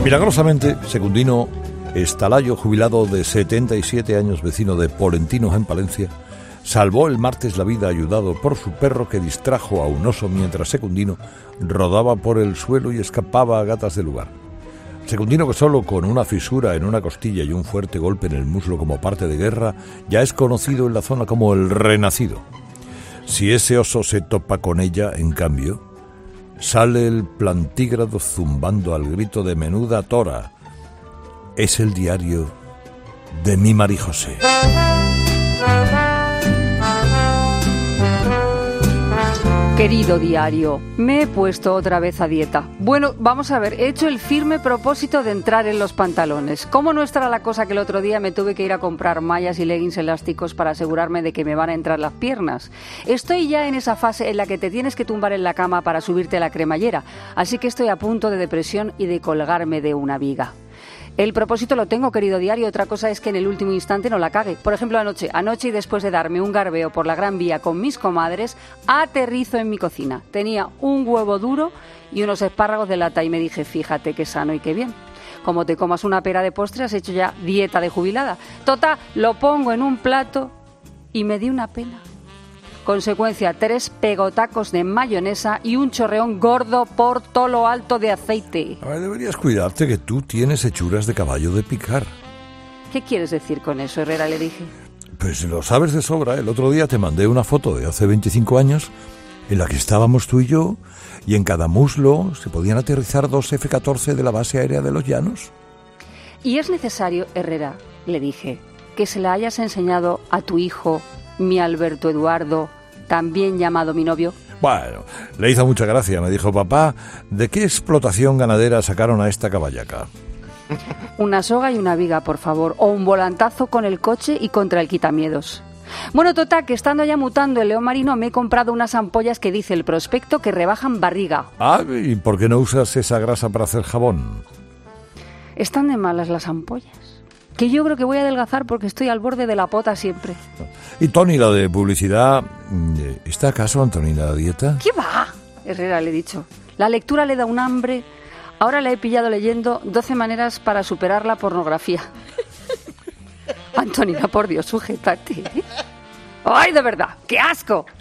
Milagrosamente, Secundino Estalayo, jubilado de 77 años, vecino de Polentinos en Palencia, salvó el martes la vida ayudado por su perro que distrajo a un oso mientras Secundino rodaba por el suelo y escapaba a gatas del lugar. Secundino, que solo con una fisura en una costilla y un fuerte golpe en el muslo como parte de guerra, ya es conocido en la zona como el Renacido. Si ese oso se topa con ella, en cambio, sale el plantígrado zumbando al grito de menuda tora. Es el diario de mi Marijosé. Querido diario, me he puesto otra vez a dieta. Bueno, vamos a ver, he hecho el firme propósito de entrar en los pantalones. ¿Cómo no estará la cosa que el otro día me tuve que ir a comprar mallas y leggings elásticos para asegurarme de que me van a entrar las piernas? Estoy ya en esa fase en la que te tienes que tumbar en la cama para subirte a la cremallera, así que estoy a punto de depresión y de colgarme de una viga. El propósito lo tengo, querido diario, otra cosa es que en el último instante no la cague. Por ejemplo, anoche y después de darme un garbeo por la Gran Vía con mis comadres, aterrizo en mi cocina. Tenía un huevo duro y unos espárragos de lata y me dije, fíjate qué sano y qué bien. Como te comas una pera de postre, has hecho ya dieta de jubilada. Total, lo pongo en un plato y me di una pena. Consecuencia, 3 pegotacos de mayonesa y un chorreón gordo por todo lo alto de aceite. A ver, deberías cuidarte, que tú tienes hechuras de caballo de picar. ¿Qué quieres decir con eso, Herrera?, le dije. Pues lo sabes de sobra. El otro día te mandé una foto de hace 25 años en la que estábamos tú y yo, y en cada muslo se podían aterrizar 2 F-14 de la base aérea de Los Llanos. Y es necesario, Herrera, le dije, que se la hayas enseñado a tu hijo, mi Alberto Eduardo, también llamado mi novio. Bueno, le hizo mucha gracia. Me dijo, papá, ¿de qué explotación ganadera sacaron a esta caballaca? Una soga y una viga, por favor, o un volantazo con el coche y contra el quitamiedos. Bueno, total, que estando ya mutando el león marino me he comprado unas ampollas que dice el prospecto que rebajan barriga. Ah, ¿y por qué no usas esa grasa para hacer jabón? Están de malas las ampollas. Que yo creo que voy a adelgazar porque estoy al borde de la pota siempre. Y Tony, la de publicidad, ¿está acaso Antonina a dieta? ¿Qué va? Herrera, le he dicho. La lectura le da un hambre. Ahora la he pillado leyendo 12 maneras para superar la pornografía. Antonina, por Dios, sujétate. ¡Ay, de verdad! ¡Qué asco!